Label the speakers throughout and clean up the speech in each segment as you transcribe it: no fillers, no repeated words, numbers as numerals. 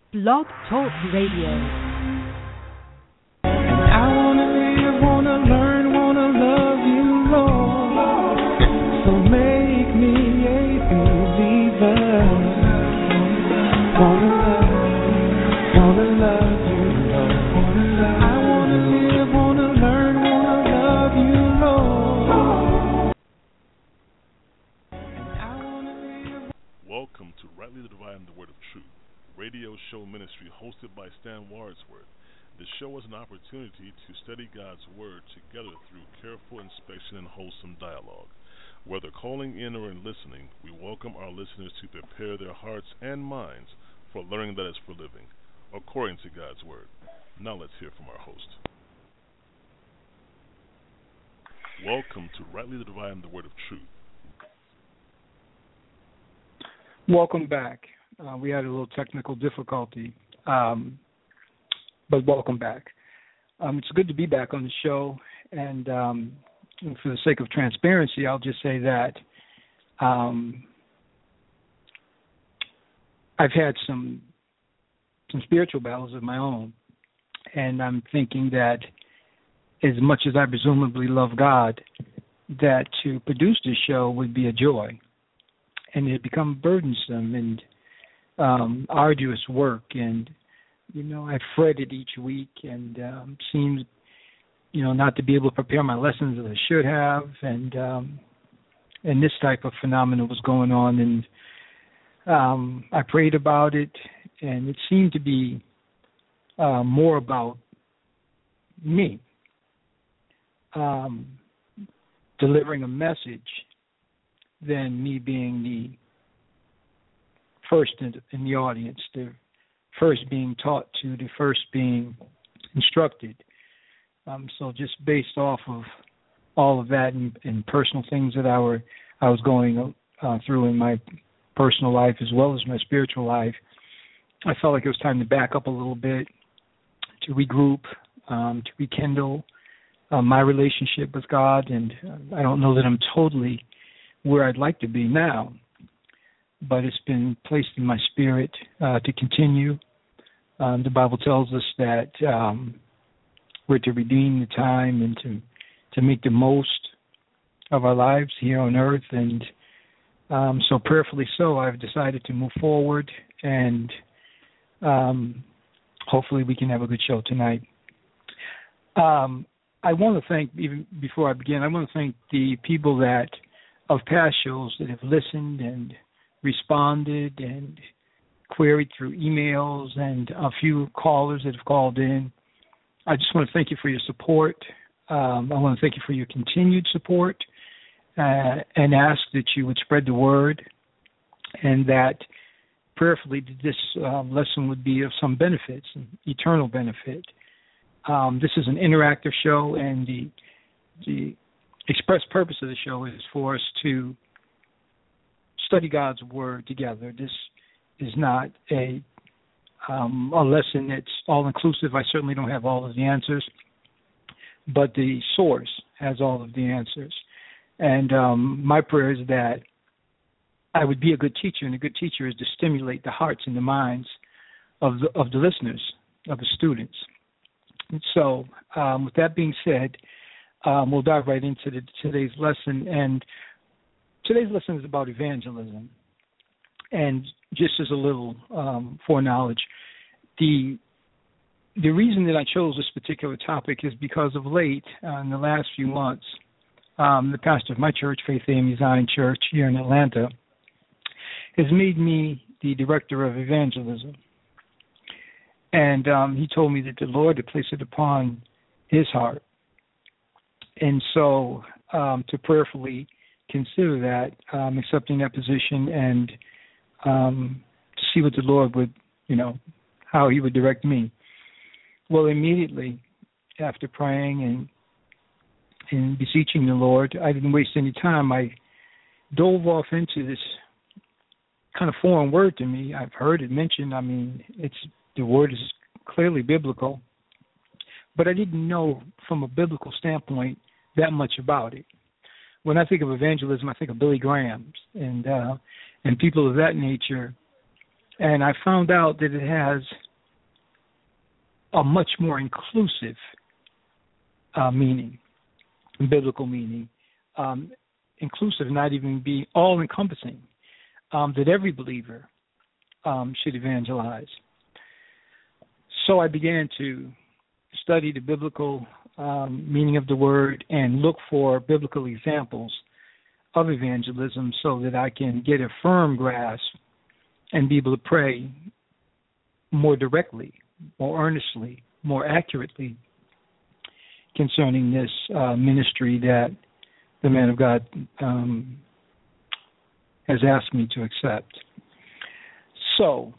Speaker 1: Blog Talk Radio.
Speaker 2: I wanna live, wanna learn, wanna love you, Lord. So make me a believer. Wanna love you, Lord. I wanna live, wanna learn, wanna love you, Lord.
Speaker 3: Welcome to Rightly Dividing the Word of Truth, radio show ministry hosted by Stan Wadsworth. The show is an opportunity to study God's Word together through careful inspection and wholesome dialogue. Whether calling in or in listening, we welcome our listeners to prepare their hearts and minds for learning that is for living, according to God's Word. Now let's hear from our host. Welcome to Rightly Dividing the Word of Truth.
Speaker 4: Welcome back. We had a little technical difficulty, but welcome back. It's good to be back on the show, and for the sake of transparency, I'll just say that I've had some spiritual battles of my own, and I'm thinking that as much as I presumably love God, that to produce this show would be a joy, and it had become burdensome and arduous work, and I fretted each week and seemed not to be able to prepare my lessons as I should have, and this type of phenomenon was going on, and I prayed about it, and it seemed to be more about me delivering a message than me being the first in the audience, the first being taught to, the first being instructed. So just based off of all of that and personal things that I was going through in my personal life as well as my spiritual life, I felt like it was time to back up a little bit, to regroup, to rekindle my relationship with God. And I don't know that I'm totally where I'd like to be now, but it's been placed in my spirit to continue. The Bible tells us that we're to redeem the time and to make the most of our lives here on earth. And so prayerfully so, I've decided to move forward, and hopefully we can have a good show tonight. I want to thank, even before I begin, I want to thank the people of past shows that have listened and responded and queried through emails, and a few callers that have called in. I just want to thank you for your support. I want to thank you for your continued support, and ask that you would spread the word, and that prayerfully this lesson would be of some benefits, eternal benefit. This is an interactive show, and the express purpose of the show is for us to study God's Word together. This is not a lesson that's all-inclusive. I certainly don't have all of the answers, but the source has all of the answers. And my prayer is that I would be a good teacher, and a good teacher is to stimulate the hearts and the minds of the listeners, of the students. And so with that being said, we'll dive right into today's lesson. And today's lesson is about evangelism. And just as a little foreknowledge, the reason that I chose this particular topic is because of late, in the last few months, the pastor of my church, Faith AME Zion Church here in Atlanta, has made me the director of evangelism. And he told me that the Lord had placed it upon his heart. And so to prayerfully consider that, accepting that position, and to see what the Lord would, how he would direct me. Well, immediately after praying and beseeching the Lord, I didn't waste any time. I dove off into this kind of foreign word to me. I've heard it mentioned. I mean, the word is clearly biblical, but I didn't know from a biblical standpoint that much about it. When I think of evangelism, I think of Billy Graham and people of that nature And I found out that it has a much more inclusive meaning, biblical meaning, inclusive, not even be all-encompassing, that every believer should evangelize. So I began to study the biblical meaning of the word and look for biblical examples of evangelism so that I can get a firm grasp and be able to pray more directly, more earnestly, more accurately concerning this ministry that the man of God has asked me to accept. So,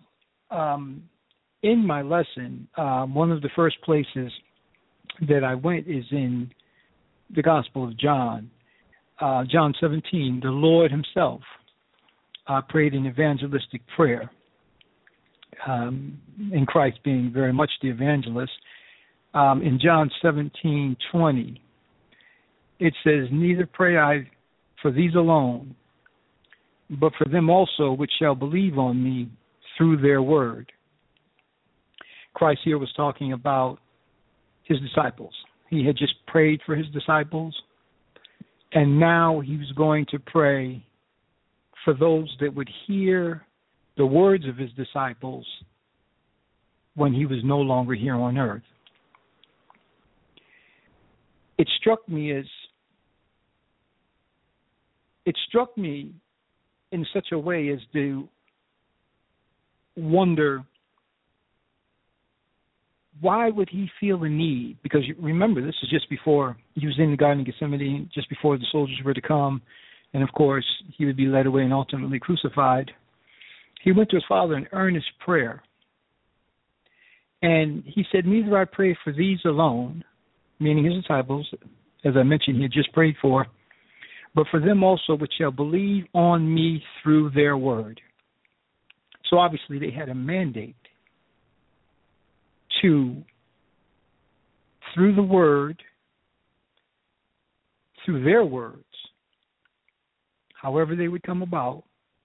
Speaker 4: in my lesson, one of the first places that I went is in the Gospel of John. John 17, the Lord himself prayed an evangelistic prayer, in Christ being very much the evangelist. In John 17:20, it says, "Neither pray I for these alone, but for them also which shall believe on me through their word." Christ here was talking about his disciples. He had just prayed for his disciples, and now he was going to pray for those that would hear the words of his disciples when he was no longer here on earth. It struck me in such a way as to wonder, why would he feel the need? Because remember, this is just before he was in the Garden of Gethsemane, just before the soldiers were to come, and of course he would be led away and ultimately crucified. He went to his Father in earnest prayer, and he said, "Neither I pray for these alone," meaning his disciples, as I mentioned, he had just prayed for, "but for them also which shall believe on me through their word." So obviously they had a mandate to, through the word, through their words, however they would come about,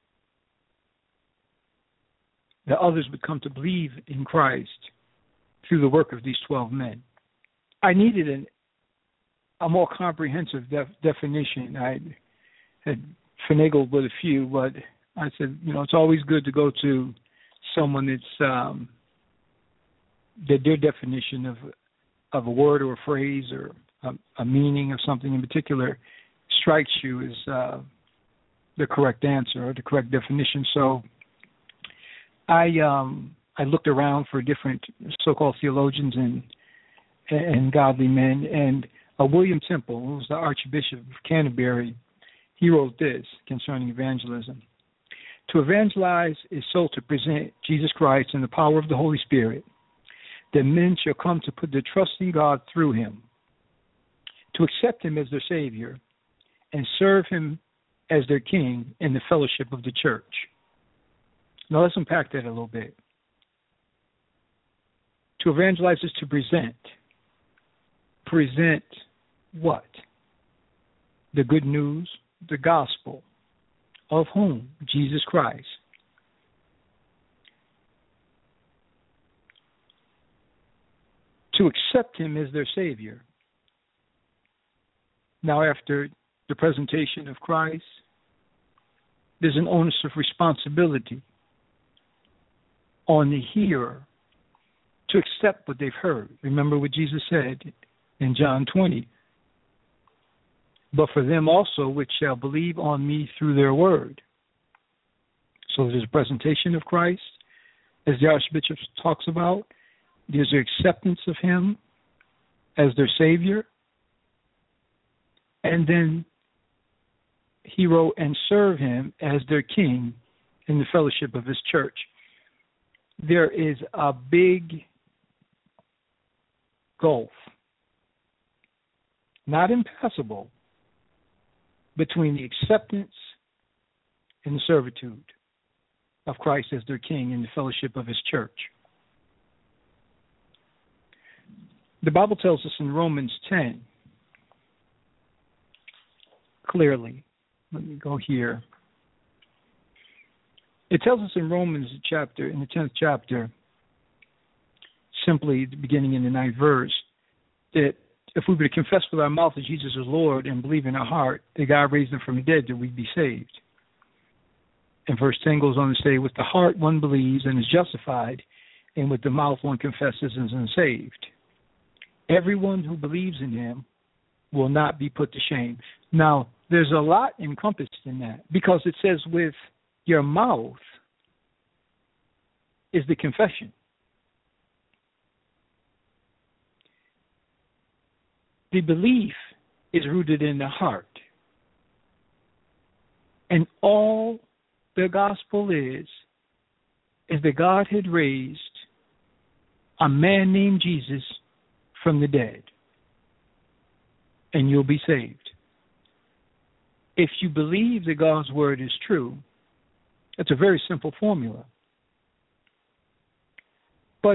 Speaker 4: the others would come to believe in Christ through the work of these 12 men. I needed a more comprehensive definition. I had finagled with a few, but I said, it's always good to go to someone that's that their definition of a word or a phrase or a meaning of something in particular strikes you as the correct answer or the correct definition. So I looked around for different so-called theologians and godly men, and William Temple, who was the Archbishop of Canterbury, he wrote this concerning evangelism: "To evangelize is so to present Jesus Christ in the power of the Holy Spirit, that men shall come to put their trust in God through him, to accept him as their Savior, and serve him as their King in the fellowship of the church." Now let's unpack that a little bit. To evangelize is to present. Present what? The good news, the gospel. Of whom? Jesus Christ. To accept him as their Savior. Now, after the presentation of Christ, there's an onus of responsibility on the hearer to accept what they've heard. Remember what Jesus said in John 20. "But for them also which shall believe on me through their word." So there's a presentation of Christ, as the Archbishop talks about. There's an acceptance of him as their Savior. And then he wrote, "and serve him as their King in the fellowship of his church." There is a big gulf, not impassable, between the acceptance and the servitude of Christ as their King in the fellowship of his church. The Bible tells us in Romans 10, clearly, let me go here. It tells us in Romans in the 10th chapter, simply beginning in the 9th verse, that if we were to confess with our mouth that Jesus is Lord and believe in our heart that God raised him from the dead, that we'd be saved. And verse 10 goes on to say, with the heart one believes and is justified, and with the mouth one confesses and is saved. Everyone who believes in him will not be put to shame. Now, there's a lot encompassed in that, because it says with your mouth is the confession. The belief is rooted in the heart. And all the gospel is that God had raised a man named Jesus from the dead, and you'll be saved. If you believe that God's word is true, it's a very simple formula. But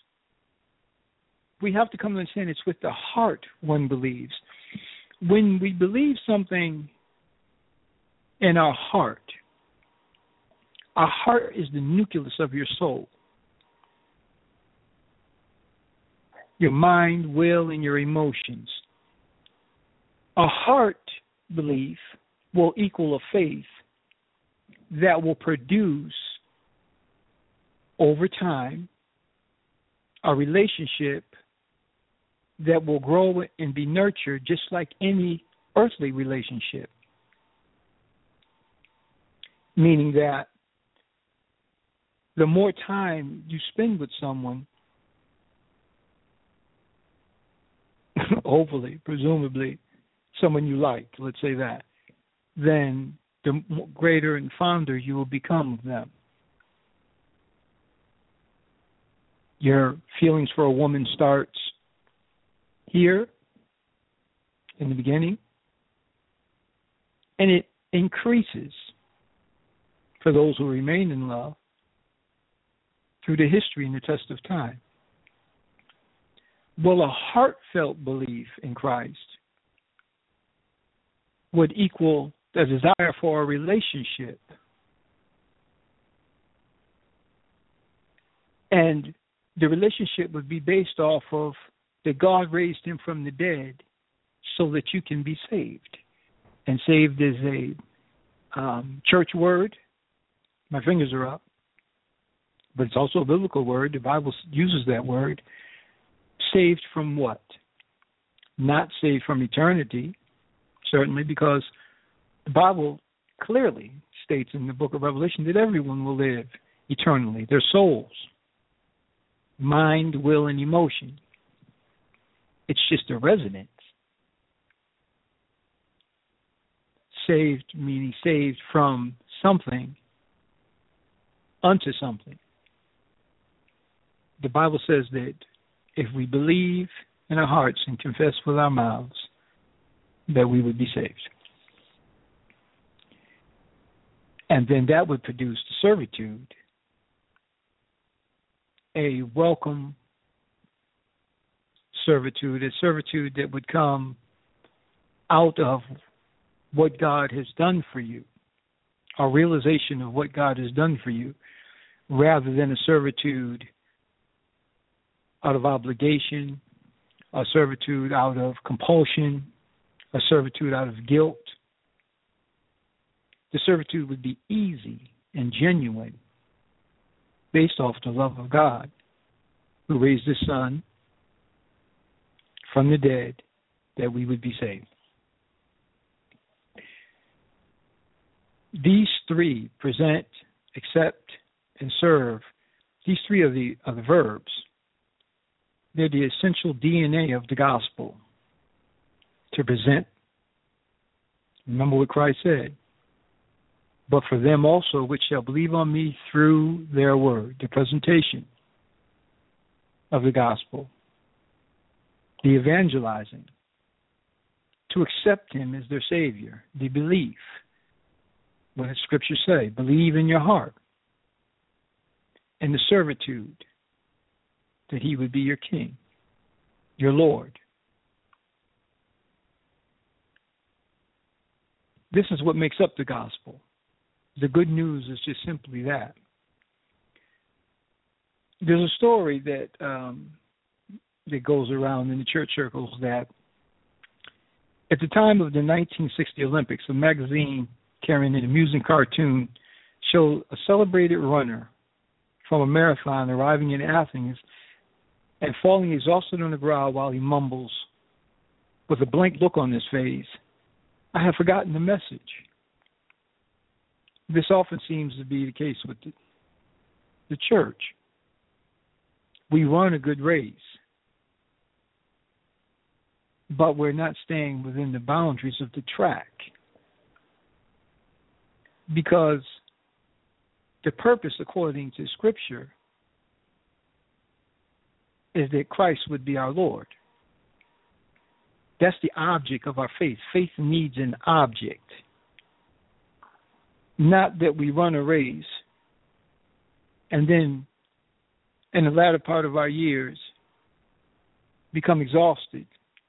Speaker 4: we have to come to understand it's with the heart one believes. When we believe something in our heart is the nucleus of your soul. Your mind, will, and your emotions. A heart belief will equal a faith that will produce, over time, a relationship that will grow and be nurtured just like any earthly relationship. Meaning that the more time you spend with someone, hopefully, presumably, someone you like, let's say that, then the greater and fonder you will become of them. Your feelings for a woman starts here in the beginning, and it increases for those who remain in love through the history and the test of time. Well, a heartfelt belief in Christ would equal the desire for a relationship. And the relationship would be based off of that God raised him from the dead so that you can be saved. And saved is a church word. My fingers are up. But it's also a biblical word. The Bible uses that word. Saved from what? Not saved from eternity, certainly, because the Bible clearly states in the book of Revelation that everyone will live eternally. Their souls, mind, will, and emotion. It's just a residence. Saved meaning saved from something unto something. The Bible says that if we believe in our hearts and confess with our mouths, that we would be saved. And then that would produce the servitude, a welcome servitude, a servitude that would come out of what God has done for you, a realization of what God has done for you, rather than a servitude out of obligation, a servitude out of compulsion, a servitude out of guilt. The servitude would be easy and genuine based off the love of God, who raised his Son from the dead that we would be saved. These three, present, accept, and serve, these three are the verbs. They're the essential DNA of the gospel. To present, remember what Christ said, but for them also which shall believe on me through their word, the presentation of the gospel, the evangelizing, to accept him as their Savior, the belief, what does Scripture say? Believe in your heart, and the servitude, that he would be your king, your Lord. This is what makes up the gospel. The good news is just simply that. There's a story that that goes around in the church circles that at the time of the 1960 Olympics, a magazine carrying an amusing cartoon showed a celebrated runner from a marathon arriving in Athens and falling exhausted on the ground while he mumbles, with a blank look on his face, "I have forgotten the message." This often seems to be the case with the church. We run a good race, but we're not staying within the boundaries of the track, because the purpose, according to Scripture, is that Christ would be our Lord. That's the object of our faith. Faith needs an object. Not that we run a race and then in the latter part of our years become exhausted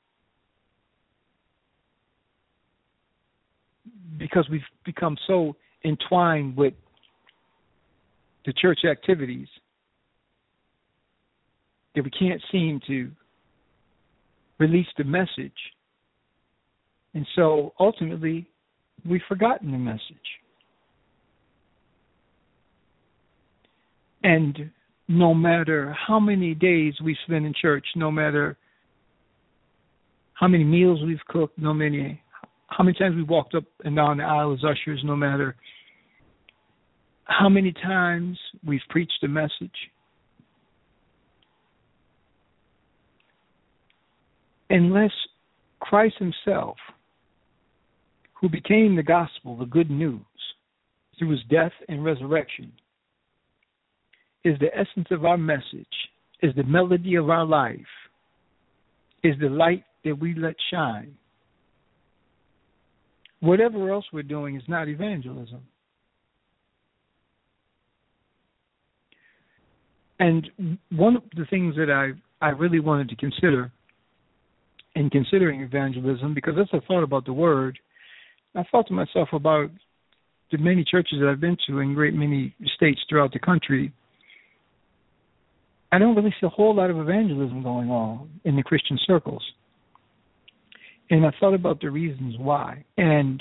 Speaker 4: because we've become so entwined with the church activities that we can't seem to release the message. And so ultimately, we've forgotten the message. And no matter how many days we spend in church, no matter how many meals we've cooked, how many times we've walked up and down the aisle as ushers, no matter how many times we've preached the message, unless Christ himself, who became the gospel, the good news, through his death and resurrection, is the essence of our message, is the melody of our life, is the light that we let shine, whatever else we're doing is not evangelism. And one of the things that I really wanted to consider in considering evangelism, because as I thought about the word, I thought to myself about the many churches that I've been to in great many states throughout the country. I don't really see a whole lot of evangelism going on in the Christian circles. And I thought about the reasons why. And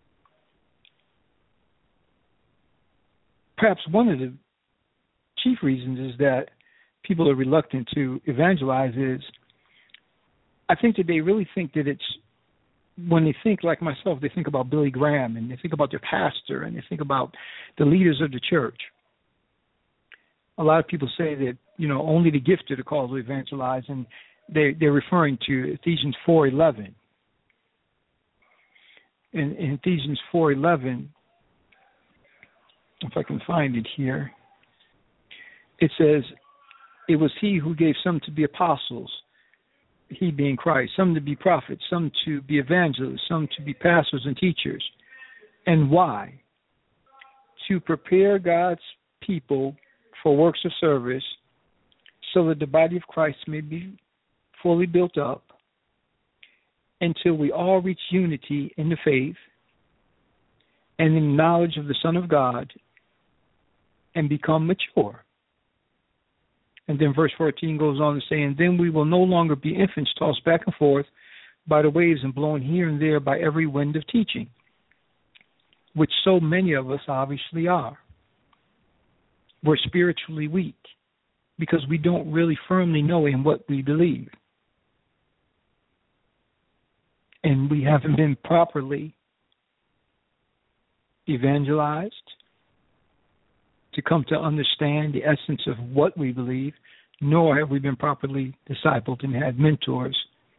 Speaker 4: perhaps one of the chief reasons is that people are reluctant to evangelize is I think that they really think that it's, when they think like myself, they think about Billy Graham and they think about their pastor and they think about the leaders of the church. A lot of people say that, only the gifted are called to evangelize, and they're referring to Ephesians 4:11. In Ephesians 4:11, if I can find it here, it says, "It was he who gave some to be apostles," he being Christ, "some to be prophets, some to be evangelists, some to be pastors and teachers." And why? To prepare God's people for works of service, so that the body of Christ may be fully built up until we all reach unity in the faith and in knowledge of the Son of God and become mature. And then verse 14 goes on to say, "And then we will no longer be infants tossed back and forth by the waves and blown here and there by every wind of teaching," which so many of us obviously are. We're spiritually weak because we don't really firmly know in what we believe. And we haven't been properly evangelized to come to understand the essence of what we believe, nor have we been properly discipled and had mentors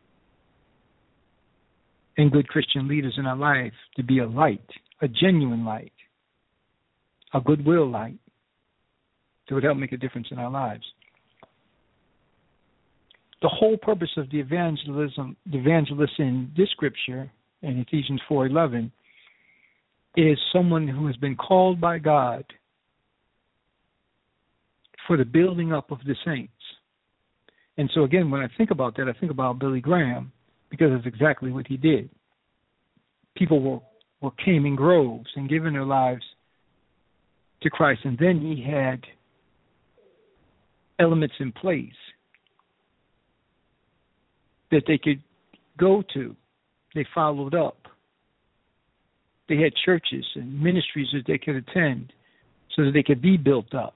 Speaker 4: and good Christian leaders in our life to be a light, a genuine light, a goodwill light that would help make a difference in our lives. The whole purpose of the evangelist in this scripture, in Ephesians 4:11, is someone who has been called by God for the building up of the saints. And so again, when I think about that, I think about Billy Graham, because that's exactly what he did. People came in groves and given their lives to Christ, and then he had elements in place that they could go to. They followed up. They had churches and ministries that they could attend so that they could be built up.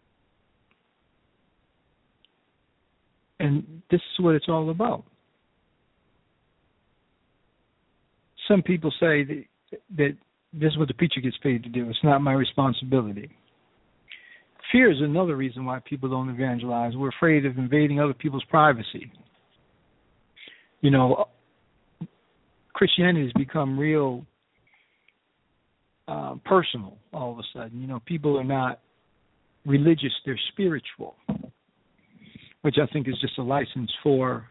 Speaker 4: And this is what it's all about. Some people say that this is what the preacher gets paid to do. It's not my responsibility. Fear is another reason why people don't evangelize. We're afraid of invading other people's privacy. You know, Christianity has become real personal all of a sudden. You know, people are not religious, they're spiritual, which I think is just a license for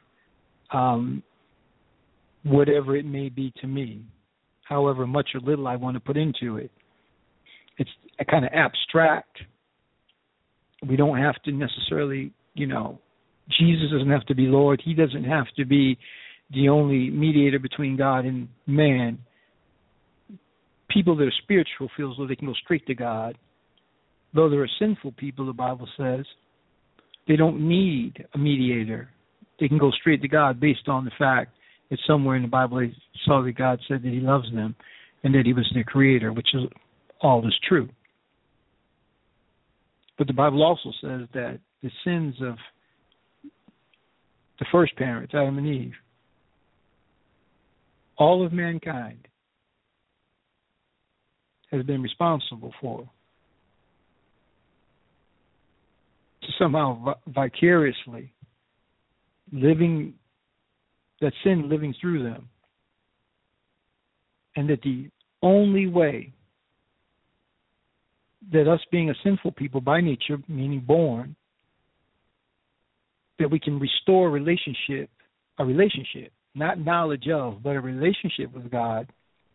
Speaker 4: whatever it may be to me, however much or little I want to put into it. It's a kind of abstract. We don't have to necessarily, you know, Jesus doesn't have to be Lord. He doesn't have to be the only mediator between God and man. People that are spiritual feel as though they can go straight to God. Though there are sinful people, the Bible says, they don't need a mediator. They can go straight to God based on the fact that somewhere in the Bible they saw that God said that he loves them and that he was their creator, which is all is true. But the Bible also says that the sins of the first parents, Adam and Eve, all of mankind has been responsible for. To somehow vicariously living, that sin living through them. And that the only way that us being a sinful people by nature, meaning born, that we can restore a relationship, not knowledge of, but a relationship with God,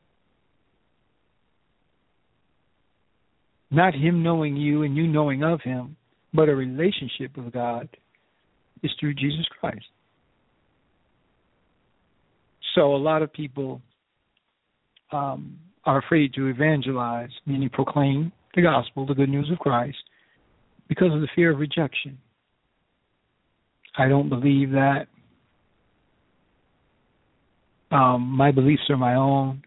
Speaker 4: not him knowing you and you knowing of him, but a relationship with God, is through Jesus Christ. So a lot of people are afraid to evangelize, meaning proclaim the gospel, the good news of Christ, because of the fear of rejection. I don't believe that. My beliefs are my own.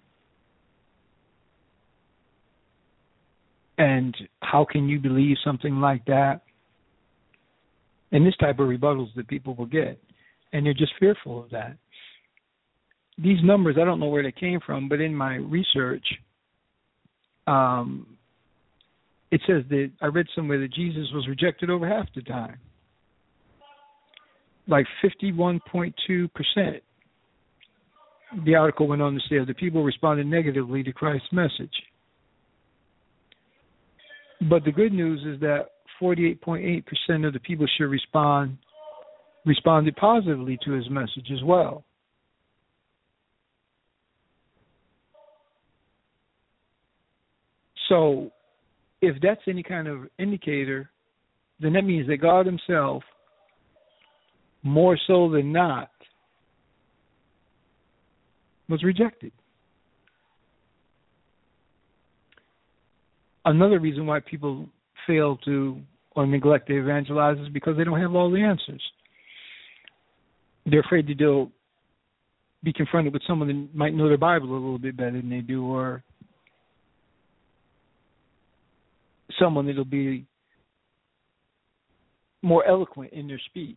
Speaker 4: And how can you believe something like that? And this type of rebuttals that people will get. And they're just fearful of that. These numbers, I don't know where they came from, but in my research, it says that I read somewhere that Jesus was rejected over half the time. Like 51.2%. The article went on to say that people responded negatively to Christ's message. But the good news is that 48.8% of the people should responded positively to his message as well. So if that's any kind of indicator, then that means that God himself, more so than not, was rejected. Another reason why people fail to or neglect to evangelize is because they don't have all the answers. They're afraid that they'll be confronted with someone that might know their Bible a little bit better than they do, or someone that'll be more eloquent in their speech,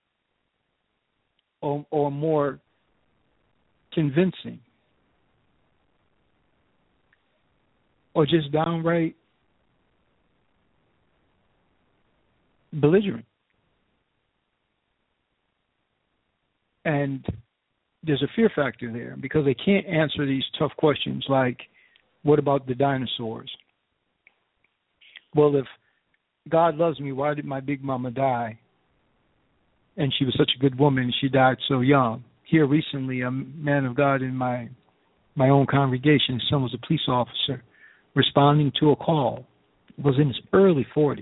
Speaker 4: or more convincing, or just downright belligerent. And there's a fear factor there because they can't answer these tough questions like, what about the dinosaurs? Well, if God loves me, why did my big mama die? And she was such a good woman, and she died so young. Here recently, a man of God in my own congregation, his son was a police officer, responding to a call, was in his early 40s.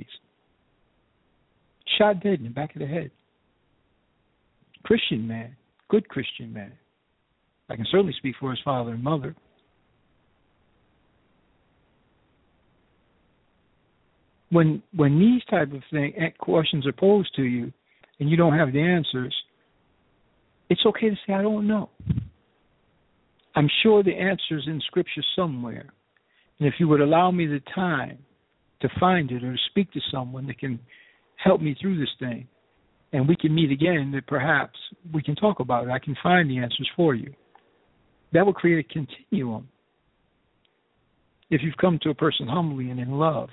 Speaker 4: Shot dead in the back of the head. Christian man, good Christian man. I can certainly speak for his father and mother. when these type of questions are posed to you and you don't have the answers, it's okay to say, I don't know. I'm sure the answer's in Scripture somewhere. And if you would allow me the time to find it or to speak to someone that can help me through this thing, and we can meet again, that perhaps we can talk about it. I can find the answers for you. That will create a continuum. If you've come to a person humbly and in love.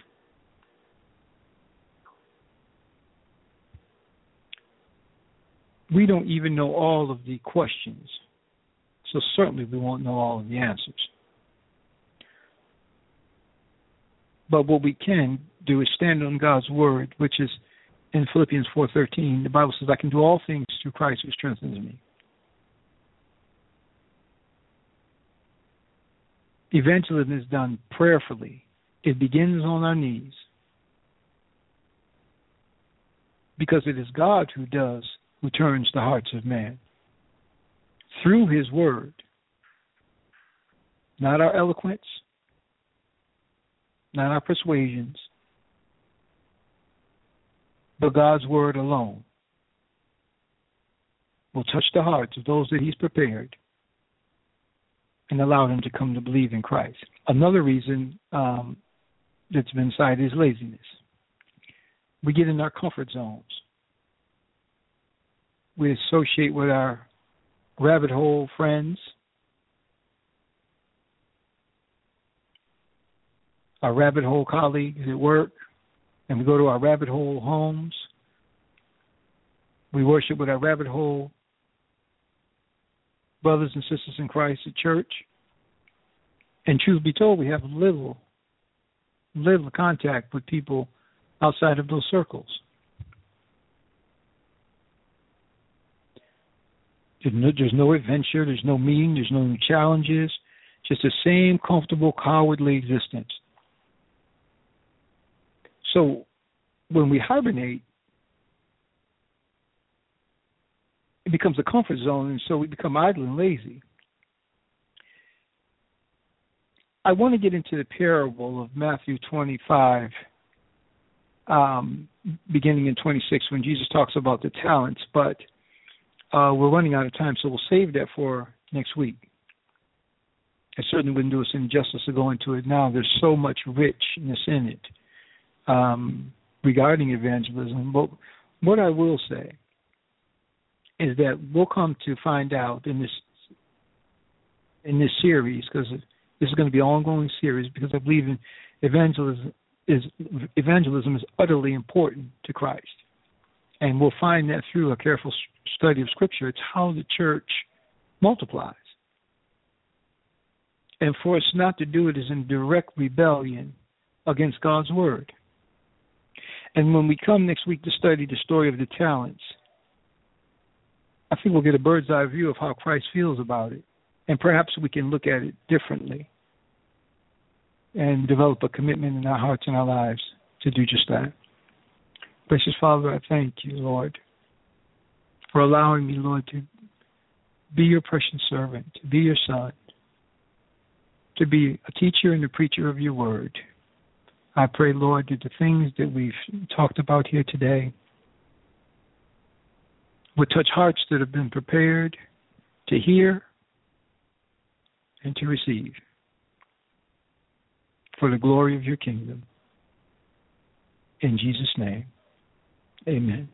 Speaker 4: We don't even know all of the questions, so certainly we won't know all of the answers. But what we can do is stand on God's word, which is in Philippians 4:13. The Bible says, I can do all things through Christ who strengthens me. Evangelism is done prayerfully. It begins on our knees. Because it is God who turns the hearts of man. Through his word. Not our eloquence. Not our persuasions. But God's word alone will touch the hearts of those that he's prepared and allow them to come to believe in Christ. Another reason that's been cited is laziness. We get in our comfort zones. We associate with our rabbit hole friends, our rabbit hole colleagues at work, and we go to our rabbit hole homes. We worship with our rabbit hole brothers and sisters in Christ at church. And truth be told, we have little contact with people outside of those circles. There's no adventure, there's no meeting, there's no new challenges, just the same comfortable, cowardly existence. So when we hibernate, it becomes a comfort zone, and so we become idle and lazy. I want to get into the parable of Matthew 25, beginning in 26, when Jesus talks about the talents, but we're running out of time, so we'll save that for next week. I certainly wouldn't do us any justice to go into it now. There's so much richness in it regarding evangelism. But what I will say is that we'll come to find out in this series, because this is going to be an ongoing series, because I believe in evangelism is utterly important to Christ. And we'll find that through a careful study of Scripture. It's how the church multiplies. And for us not to do it is in direct rebellion against God's word. And when we come next week to study the story of the talents, I think we'll get a bird's eye view of how Christ feels about it. And perhaps we can look at it differently and develop a commitment in our hearts and our lives to do just that. Precious Father, I thank you, Lord, for allowing me, Lord, to be your precious servant, to be your son, to be a teacher and a preacher of your word. I pray, Lord, that the things that we've talked about here today would touch hearts that have been prepared to hear and to receive for the glory of your kingdom. In Jesus' name, amen.